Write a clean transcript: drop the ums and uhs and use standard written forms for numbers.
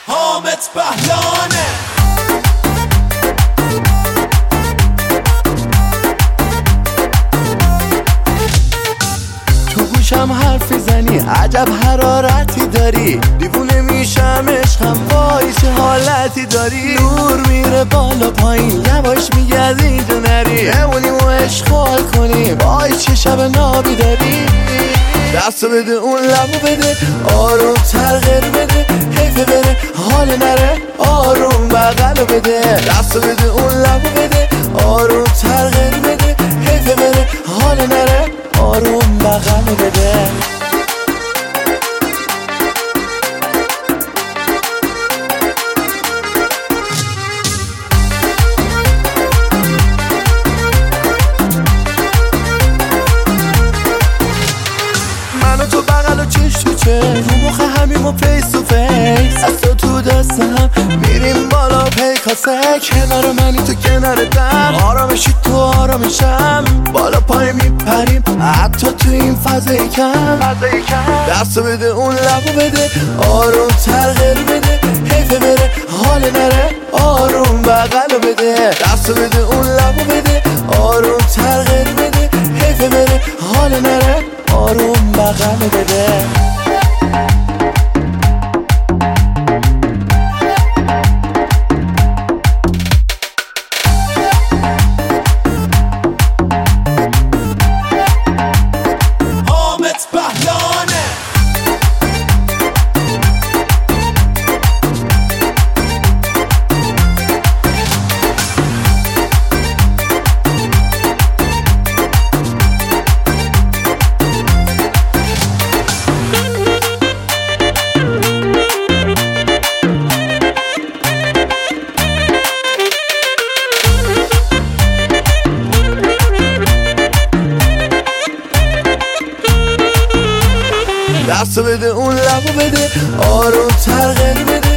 حامد بهلانه. تو گوشم حرفی زنی، عجب حرارتی داری، دیوونه میشم عشقم، وای چه حالتی داری. نور میره بالا پایین، یواش میگردی اینجا نری، بمونیم و عشق حال کنیم، وای چه شب نابی داری. دستو بده اون لبو بده، آروم تر غیر بده، حیفه بره حال نره، آروم بغلو بده. دستو بده اون لبو بده، آروم تر غیر بده، حیفه بره حال نره، آروم بغلو بده. منو تو بغل و چش تو چش، رو مخ همیم و فیس تو فیس، از تو دست هم میریم بالا پیکاسه. کنار منی تو کنار دم، آرامشی تو آرامشم، بالا پای میپریم حتی تو این فضای کم. دستو بده اون لبو بده، آروم تر غیر بده، حیفه بره حال نره، آروم بغلو بده. دستو بده اون لبو بده، آروم تر غیر بده، حیفه بره حال نره، آروم بغلو بده. دستو بده اون لبو بده، آروم تر غیر بده،